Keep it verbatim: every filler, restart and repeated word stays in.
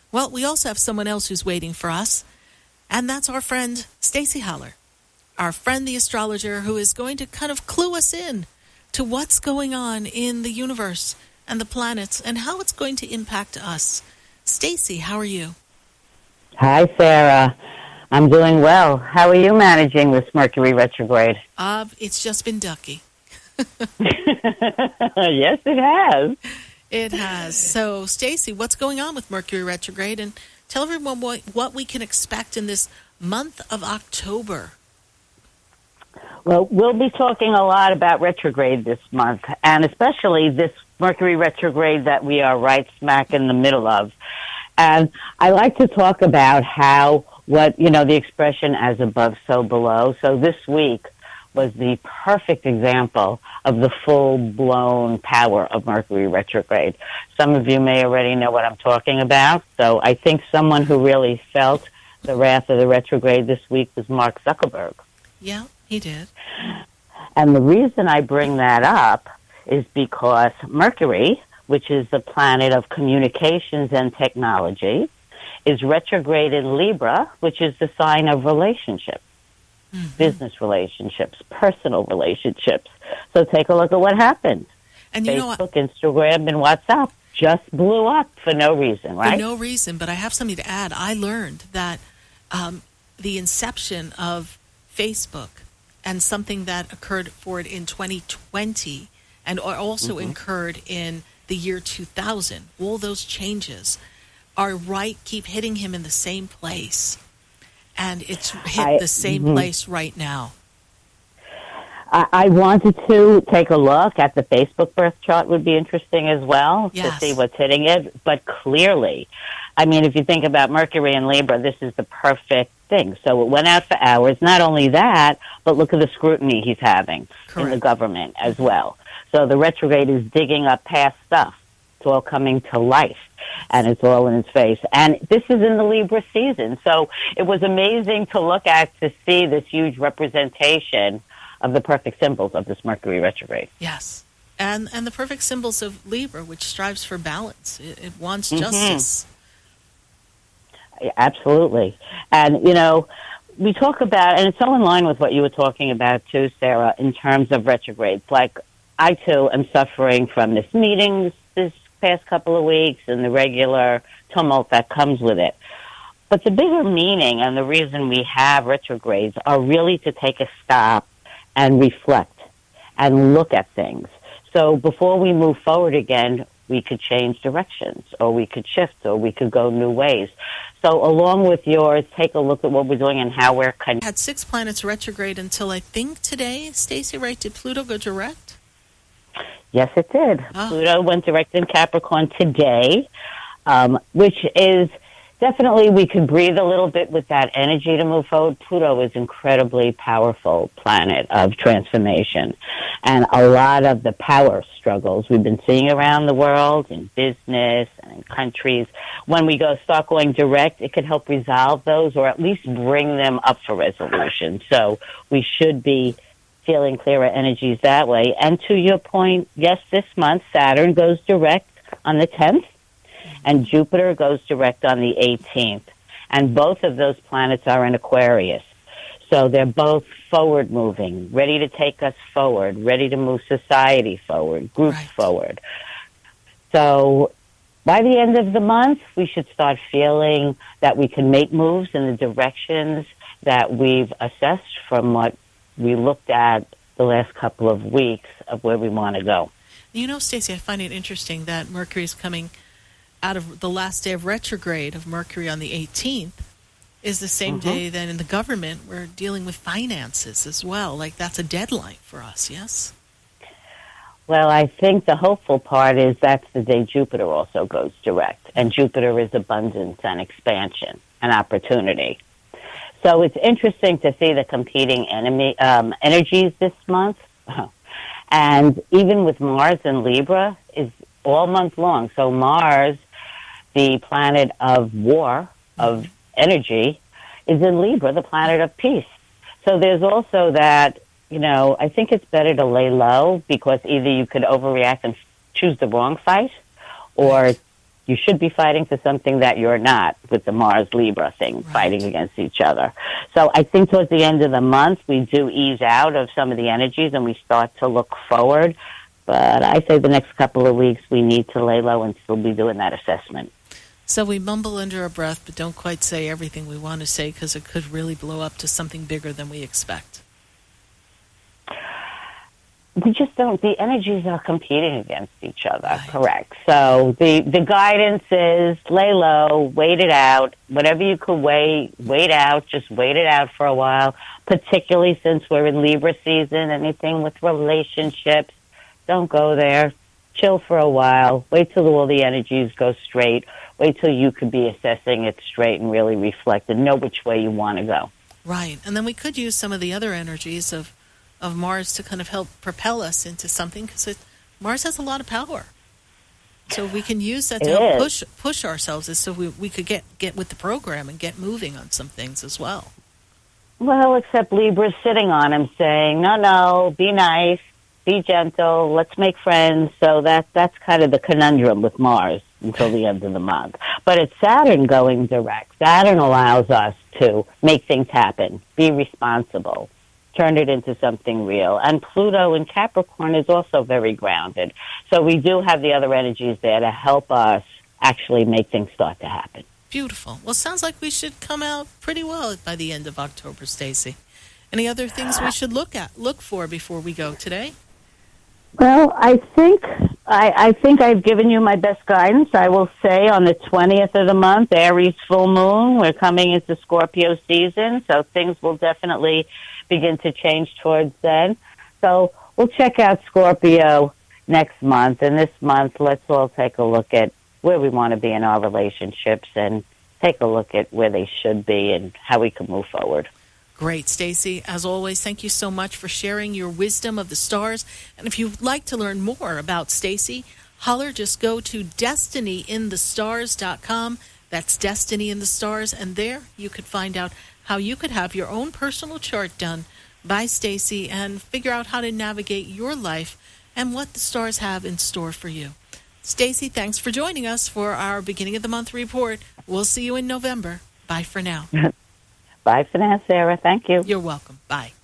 Well, we also have someone else who's waiting for us, and that's our friend Stacy Haller, our friend the astrologer, who is going to kind of clue us in to what's going on in the universe and the planets and how it's going to impact us. Stacy, how are you? Hi, Sarah. I'm doing well. How are you managing this Mercury retrograde? Uh, it's just been ducky. Yes, it has. It has. So, Stacy, what's going on with Mercury retrograde? And tell everyone what, what we can expect in this month of October. Well, we'll be talking a lot about retrograde this month, and especially this Mercury retrograde that we are right smack in the middle of. And I like to talk about how, what, you know, the expression as above, so below. So this week was the perfect example of the full-blown power of Mercury retrograde. Some of you may already know what I'm talking about. So I think someone who really felt the wrath of the retrograde this week was Mark Zuckerberg. Yeah, he did. And the reason I bring that up is because Mercury, which is the planet of communications and technology, is retrograde in Libra, which is the sign of relationships, mm-hmm. business relationships, personal relationships. So take a look at what happened. And you Facebook, know what? Instagram, and WhatsApp just blew up for no reason, right? For no reason, but I have something to add. I learned that um, the inception of Facebook and something that occurred for it in twenty twenty and also mm-hmm. occurred in the year two thousand, all those changes are right, keep hitting him in the same place. And it's hit I, the same mm-hmm. place right now. I, I wanted to take a look at the Facebook birth chart, would be interesting as well, yes. to see what's hitting it. But clearly, I mean, if you think about Mercury and Libra, this is the perfect thing. So it went out for hours. Not only that, but look at the scrutiny he's having Correct. in the government as well. So the retrograde is digging up past stuff. It's all coming to life, and it's all in its face. And this is in the Libra season. So it was amazing to look at, to see this huge representation of the perfect symbols of this Mercury retrograde. Yes. And and the perfect symbols of Libra, which strives for balance. It, it wants Mm-hmm. justice. Absolutely. And, you know, we talk about, and it's so in line with what you were talking about too, Sarah, in terms of retrogrades. Like, I too am suffering from this meetings this past couple of weeks and the regular tumult that comes with it. But the bigger meaning and the reason we have retrogrades are really to take a stop and reflect and look at things. So before we move forward again, we could change directions, or we could shift, or we could go new ways. So along with yours, take a look at what we're doing and how we're connected. Had six planets retrograde until I think today. Stacey, right? Did Pluto go direct? Yes, it did. Oh. Pluto went direct in Capricorn today, um, which is definitely, we could breathe a little bit with that energy to move forward. Pluto is incredibly powerful planet of transformation. And a lot of the power struggles we've been seeing around the world in business and in countries, when we go start going direct, it could help resolve those or at least bring them up for resolution. So we should be feeling clearer energies that way. And to your point, yes, this month Saturn goes direct on the tenth. And Jupiter goes direct on the eighteenth. And both of those planets are in Aquarius. So they're both forward-moving, ready to take us forward, ready to move society forward, groups right. forward. So by the end of the month, we should start feeling that we can make moves in the directions that we've assessed from what we looked at the last couple of weeks of where we want to go. You know, Stacey, I find it interesting that Mercury is coming out of the last day of retrograde of Mercury on the eighteenth is the same mm-hmm. day that in the government we're dealing with finances as well. Like, that's a deadline for us, yes? Well, I think the hopeful part is that's the day Jupiter also goes direct. And Jupiter is abundance and expansion and opportunity. So it's interesting to see the competing enemy um, energies this month. And even with Mars and Libra is all month long. So Mars, the planet of war, of energy, is in Libra, the planet of peace. So there's also that, you know, I think it's better to lay low because either you could overreact and choose the wrong fight, or you should be fighting for something that you're not with the Mars-Libra thing, right. Fighting against each other. So I think towards the end of the month, we do ease out of some of the energies and we start to look forward. But I say the next couple of weeks, we need to lay low and still be doing that assessment. So we mumble under our breath, but don't quite say everything we want to say because it could really blow up to something bigger than we expect. We just don't, the energies are competing against each other, right. Correct. So the, the guidance is lay low, wait it out, whatever you could wait, wait out, just wait it out for a while, particularly since we're in Libra season, anything with relationships, don't go there, chill for a while, wait till all the energies go straight, wait till you could be assessing it straight and really reflect and know which way you want to go. Right, and then we could use some of the other energies of of Mars to kind of help propel us into something because Mars has a lot of power. So we can use that to it help is. push push ourselves so we, we could get, get with the program and get moving on some things as well. Well, except Libra's sitting on him saying, no, no, be nice, be gentle, let's make friends. So that that's kind of the conundrum with Mars until the end of the month. But it's Saturn going direct. Saturn allows us to make things happen, be responsible, turn it into something real. And Pluto in Capricorn is also very grounded. So we do have the other energies there to help us actually make things start to happen. Beautiful. Well, sounds like we should come out pretty well by the end of October, Stacey. Any other things we should look at, look for before we go today? Well, I think I, I think I've given you my best guidance. I will say on the twentieth of the month, Aries full moon, we're coming into Scorpio season, so things will definitely begin to change towards then. So we'll check out Scorpio next month, and this month let's all take a look at where we want to be in our relationships and take a look at where they should be and how we can move forward. Great, Stacey. As always, thank you so much for sharing your wisdom of the stars. And if you'd like to learn more about Stacey, holler, just go to destiny in the stars dot com. That's Destiny in the Stars, and there you could find out how you could have your own personal chart done by Stacey and figure out how to navigate your life and what the stars have in store for you. Stacey, thanks for joining us for our beginning of the month report. We'll see you in November. Bye for now. Bye for now, Sarah. Thank you. You're welcome. Bye.